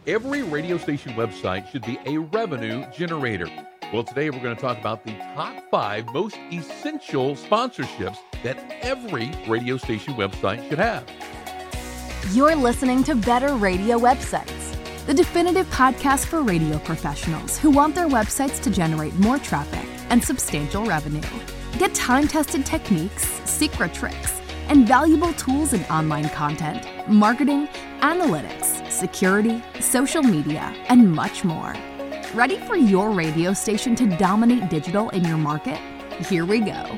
Every radio station website should be a revenue generator. Well, today we're going to talk about the top 5 most essential sponsorships that every radio station website should have. You're listening to Better Radio Websites, the definitive podcast for radio professionals who want their websites to generate more traffic and substantial revenue. Get time-tested techniques, secret tricks, and valuable tools in online content, marketing, analytics, security, social media, and much more. Ready for your radio station to dominate digital in your market? Here we go.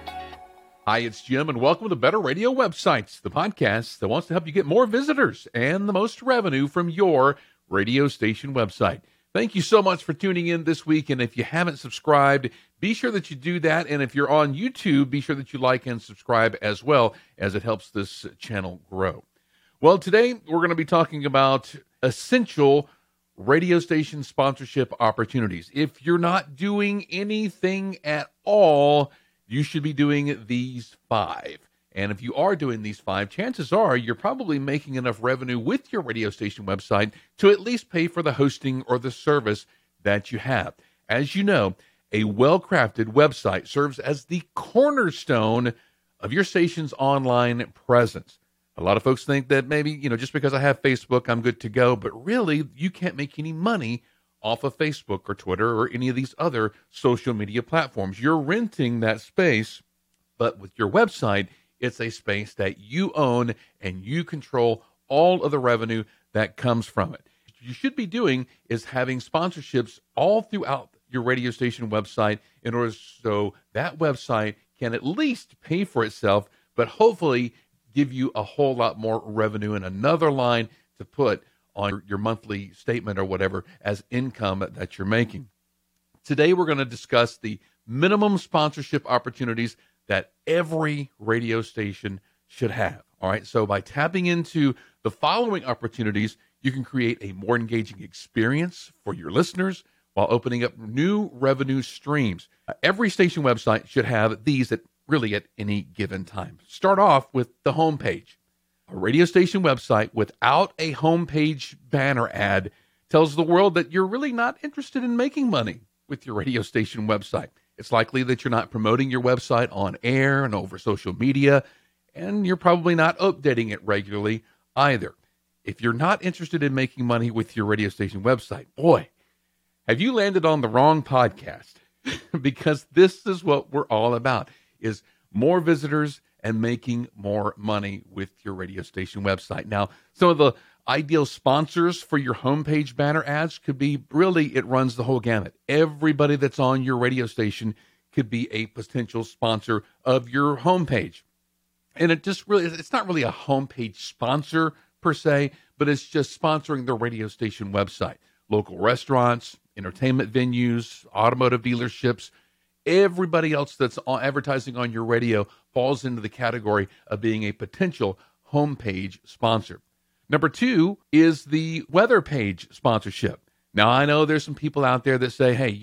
Hi, it's Jim, and welcome to Better Radio Websites, the podcast that wants to help you get more visitors and the most revenue from your radio station website. Thank you so much for tuning in this week, and if you haven't subscribed, be sure that you do that, and if you're on YouTube, be sure that you like and subscribe as well, as it helps this channel grow. Well, today we're going to be talking about essential radio station sponsorship opportunities. If you're not doing anything at all, you should be doing these 5. And if you are doing these 5, chances are you're probably making enough revenue with your radio station website to at least pay for the hosting or the service that you have. As you know, a well-crafted website serves as the cornerstone of your station's online presence. A lot of folks think that maybe, just because I have Facebook, I'm good to go. But really, you can't make any money off of Facebook or Twitter or any of these other social media platforms. You're renting that space, but with your website, it's a space that you own and you control all of the revenue that comes from it. What you should be doing is having sponsorships all throughout your radio station website in order so that website can at least pay for itself, but hopefully give you a whole lot more revenue and another line to put on your monthly statement or whatever as income that you're making. Today, we're going to discuss the minimum sponsorship opportunities that every radio station should have. All right. So by tapping into the following opportunities, you can create a more engaging experience for your listeners while opening up new revenue streams. Every station website should have these at any given time. Start off with the homepage. A radio station website without a homepage banner ad tells the world that you're really not interested in making money with your radio station website. It's likely that you're not promoting your website on air and over social media, and you're probably not updating it regularly either. If you're not interested in making money with your radio station website, boy, have you landed on the wrong podcast, because this is what we're all about, is more visitors and making more money with your radio station website. Now, some of the ideal sponsors for your homepage banner ads could be it runs the whole gamut. Everybody that's on your radio station could be a potential sponsor of your homepage. And it's not really a homepage sponsor per se, but it's just sponsoring the radio station website. Local restaurants, entertainment venues, automotive dealerships, everybody else that's advertising on your radio falls into the category of being a potential homepage sponsor. Number 2 is the weather page sponsorship. Now, I know there's some people out there that say, hey,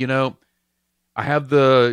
I have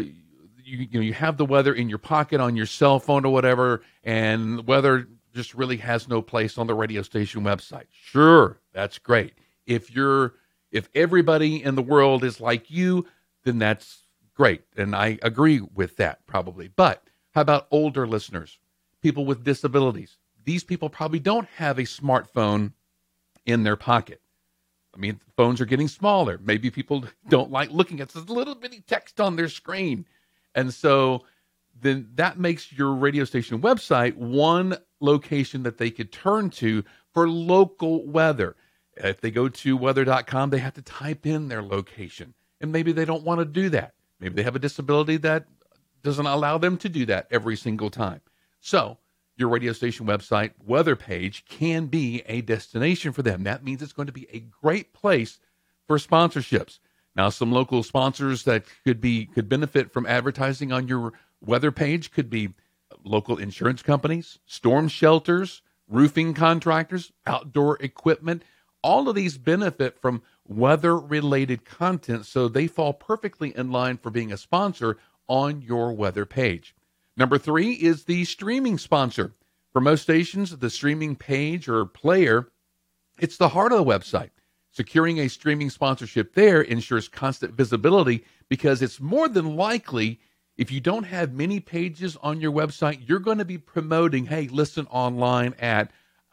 you have the weather in your pocket on your cell phone or whatever, and weather just really has no place on the radio station website. Sure, that's great. If everybody in the world is like you, then that's great, and I agree with that probably. But how about older listeners, people with disabilities? These people probably don't have a smartphone in their pocket. I mean, phones are getting smaller. Maybe people don't like looking at this little bitty text on their screen. And so then that makes your radio station website one location that they could turn to for local weather. If they go to weather.com, they have to type in their location, and maybe they don't want to do that. Maybe they have a disability that doesn't allow them to do that every single time. So your radio station website weather page can be a destination for them. That means it's going to be a great place for sponsorships. Now, some local sponsors that could benefit from advertising on your weather page could be local insurance companies, storm shelters, roofing contractors, outdoor equipment. All of these benefit from weather-related content, so they fall perfectly in line for being a sponsor on your weather page. Number 3 is the streaming sponsor. For most stations, the streaming page or player, it's the heart of the website. Securing a streaming sponsorship there ensures constant visibility because it's more than likely if you don't have many pages on your website, you're going to be promoting, hey, listen online at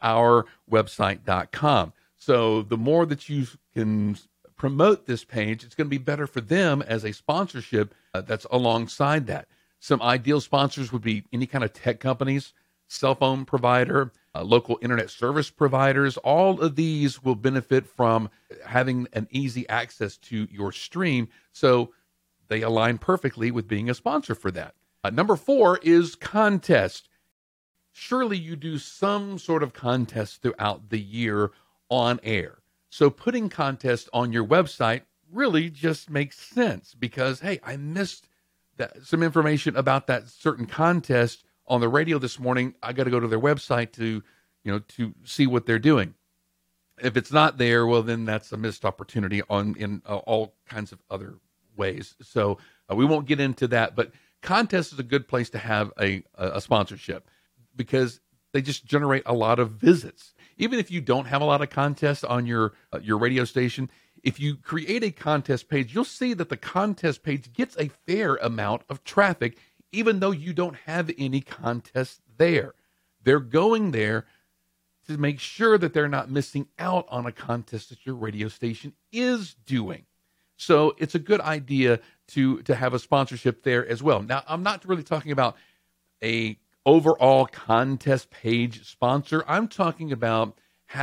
ourwebsite.com. So the more that you can promote this page, it's going to be better for them as a sponsorship that's alongside that. Some ideal sponsors would be any kind of tech companies, cell phone provider, local internet service providers. All of these will benefit from having an easy access to your stream. So they align perfectly with being a sponsor for that. Number 4 is contest. Surely you do some sort of contest throughout the year on air. So putting contests on your website really just makes sense because, hey, I missed some information about that certain contest on the radio this morning. I got to go to their website to see what they're doing. If it's not there, well, then that's a missed opportunity in all kinds of other ways. So we won't get into that, but contest is a good place to have a sponsorship because they just generate a lot of visits. Even if you don't have a lot of contests on your radio station, if you create a contest page, you'll see that the contest page gets a fair amount of traffic, even though you don't have any contests there. They're going there to make sure that they're not missing out on a contest that your radio station is doing. So it's a good idea to have a sponsorship there as well. Now, I'm not really talking about a overall contest page sponsor. I'm talking about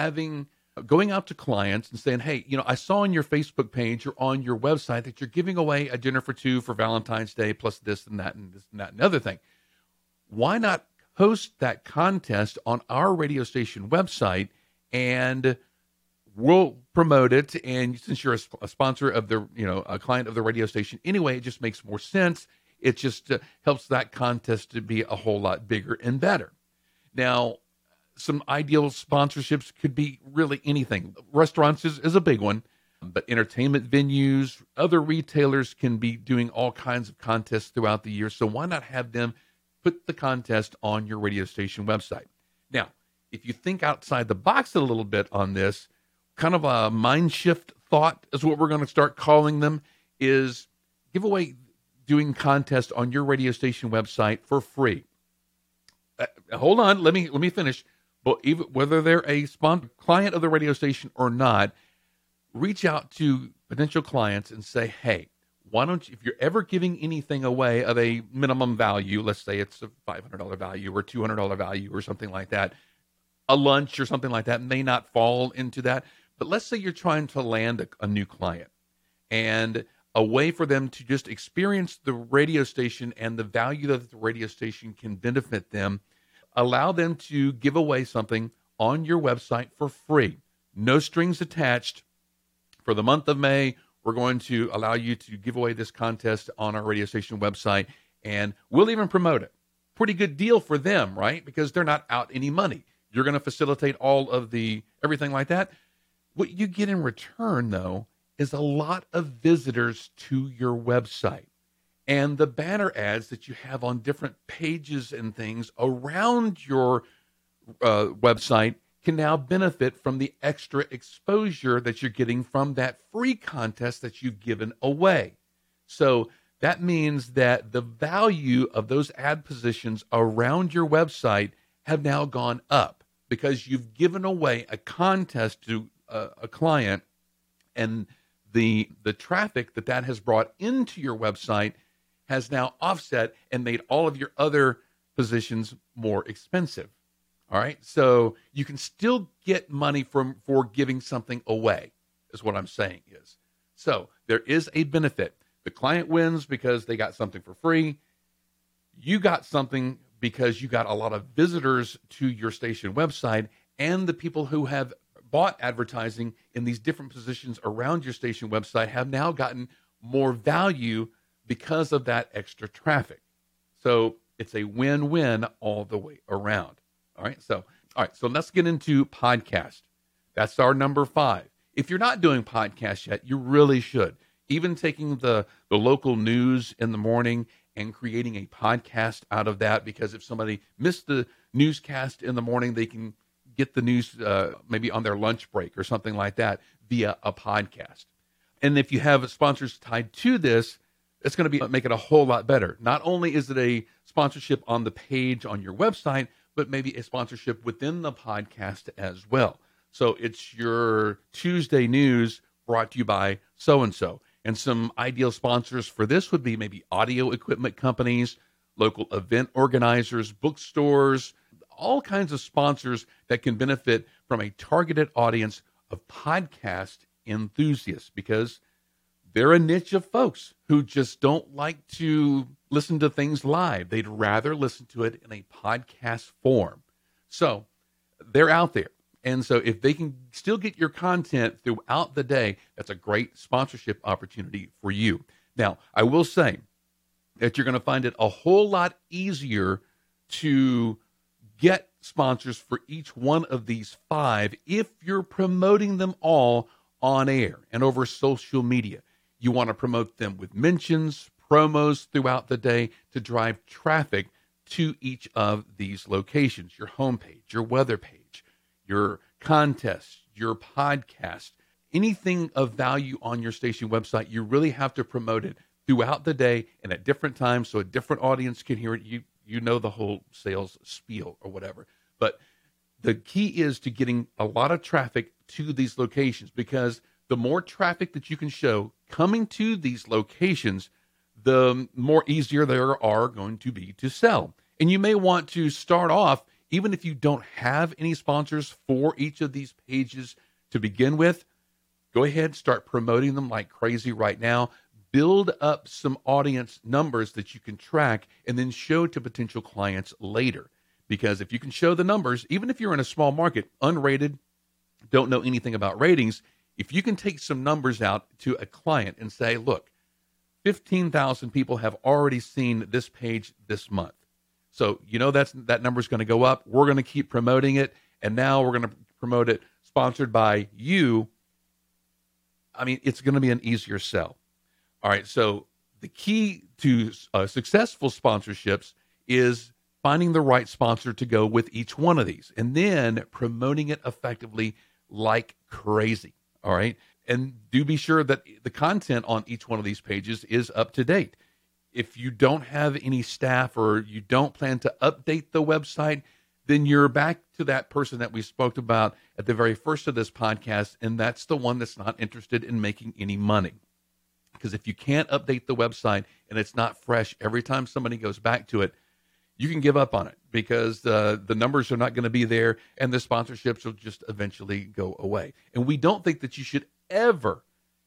going out to clients and saying, hey, I saw on your Facebook page or on your website that you're giving away a dinner for 2 for Valentine's Day plus this and that and this and that and other thing. Why not host that contest on our radio station website and we'll promote it? And since you're a sponsor of a client of the radio station anyway, it just makes more sense. It just helps that contest to be a whole lot bigger and better. Now, some ideal sponsorships could be really anything. Restaurants is a big one, but entertainment venues, other retailers can be doing all kinds of contests throughout the year. So why not have them put the contest on your radio station website? Now, if you think outside the box a little bit on this, kind of a mind shift thought is what we're going to start calling them, is give away doing contests on your radio station website for free. Hold on, let me finish. But even whether they're a client of the radio station or not, reach out to potential clients and say, hey, why don't you, if you're ever giving anything away of a minimum value, let's say it's a $500 value or $200 value or something like that, a lunch or something like that may not fall into that. But let's say you're trying to land a new client and a way for them to just experience the radio station and the value that the radio station can benefit them. Allow them to give away something on your website for free. No strings attached. For the month of May, we're going to allow you to give away this contest on our radio station website, and we'll even promote it. Pretty good deal for them, right? Because they're not out any money. You're going to facilitate all of everything like that. What you get in return, though, is a lot of visitors to your website. And the banner ads that you have on different pages and things around your website can now benefit from the extra exposure that you're getting from that free contest that you've given away. So that means that the value of those ad positions around your website have now gone up because you've given away a contest to a client, and the traffic that has brought into your website has now offset and made all of your other positions more expensive. All right. So you can still get money for giving something away, is what I'm saying is. So there is a benefit. The client wins because they got something for free. You got something because you got a lot of visitors to your station website, and the people who have bought advertising in these different positions around your station website have now gotten more value because of that extra traffic. So it's a win-win all the way around. All right. So let's get into podcast. That's our number 5. If you're not doing podcasts yet, you really should. Even taking the local news in the morning and creating a podcast out of that, because if somebody missed the newscast in the morning, they can get the news maybe on their lunch break or something like that. via a podcast. And if you have sponsors tied to this, it's going to make it a whole lot better. Not only is it a sponsorship on the page on your website, but maybe a sponsorship within the podcast as well. So it's your Tuesday news brought to you by so-and-so. And some ideal sponsors for this would be maybe audio equipment companies, local event organizers, bookstores, all kinds of sponsors that can benefit from a targeted audience of podcast enthusiasts, because they're a niche of folks who just don't like to listen to things live. They'd rather listen to it in a podcast form. So they're out there. And so if they can still get your content throughout the day, that's a great sponsorship opportunity for you. Now, I will say that you're going to find it a whole lot easier to get sponsors for each one of these 5 if you're promoting them all on air and over social media. You want to promote them with mentions, promos throughout the day to drive traffic to each of these locations, your homepage, your weather page, your contest, your podcast, anything of value on your station website. You really have to promote it throughout the day and at different times so a different audience can hear it. You know the whole sales spiel or whatever. But the key is to getting a lot of traffic to these locations, because the more traffic that you can show coming to these locations, the more easier there are going to be to sell. And you may want to start off, even if you don't have any sponsors for each of these pages to begin with, go ahead, start promoting them like crazy right now. Build up some audience numbers that you can track and then show to potential clients later. Because if you can show the numbers, even if you're in a small market, unrated, don't know anything about ratings, if you can take some numbers out to a client and say, look, 15,000 people have already seen this page this month. So, that number is going to go up. We're going to keep promoting it. And now we're going to promote it sponsored by you. I mean, it's going to be an easier sell. All right. So the key to successful sponsorships is finding the right sponsor to go with each one of these and then promoting it effectively like crazy. All right. And do be sure that the content on each one of these pages is up to date. If you don't have any staff or you don't plan to update the website, then you're back to that person that we spoke about at the very first of this podcast. And that's the one that's not interested in making any money. Because if you can't update the website and it's not fresh every time somebody goes back to it, you can give up on it, because the numbers are not going to be there and the sponsorships will just eventually go away. And we don't think that you should ever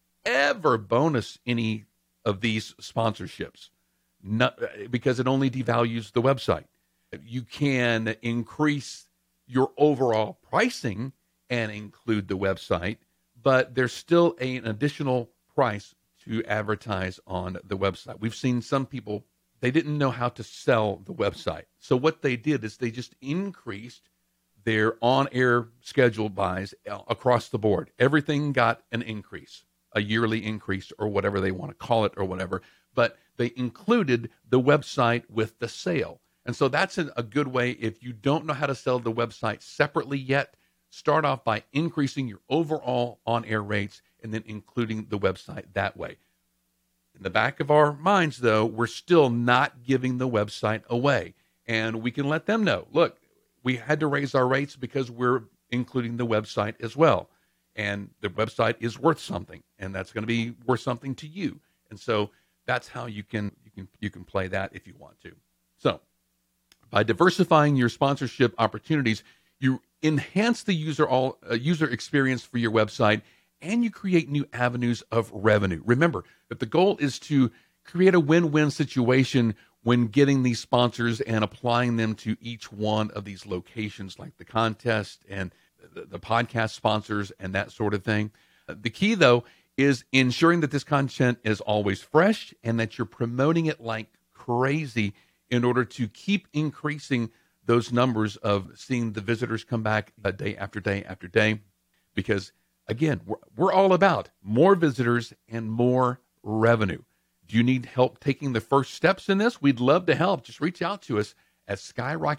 bonus any of these sponsorships, because it only devalues the website. You can increase your overall pricing and include the website, but there's still an additional price to advertise on the website. We've seen some people, they didn't know how to sell the website. So what they did is they just increased their on-air schedule buys across the board. Everything got an increase, a yearly increase or whatever they want to call it or whatever. But they included the website with the sale. And so that's a good way. If you don't know how to sell the website separately yet, start off by increasing your overall on-air rates and then including the website that way. In the back of our minds, though, we're still not giving the website away. And we can let them know, look, we had to raise our rates because we're including the website as well. And the website is worth something, and that's going to be worth something to you. And so that's how you can play that if you want to. So by diversifying your sponsorship opportunities, you enhance the user experience for your website, and you create new avenues of revenue. Remember that the goal is to create a win-win situation when getting these sponsors and applying them to each one of these locations, like the contest and the podcast sponsors and that sort of thing. The key, though, is ensuring that this content is always fresh and that you're promoting it like crazy in order to keep increasing those numbers of seeing the visitors come back day after day after day. Because, again, we're all about more visitors and more revenue. Do you need help taking the first steps in this? We'd love to help. Just reach out to us at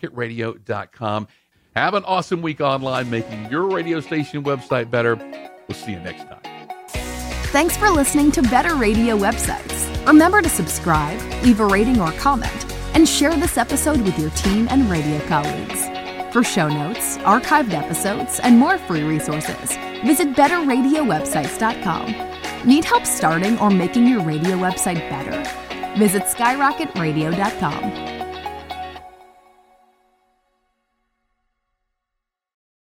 skyrocketradio.com. Have an awesome week online, making your radio station website better. We'll We'll see you next time. Thanks for listening to Better Radio Websites. Remember to subscribe, leave a rating or comment, and share this episode with your team and radio colleagues. For show notes, archived episodes, and more free resources, visit betterradiowebsites.com. Need help starting or making your radio website better? Visit skyrocketradio.com.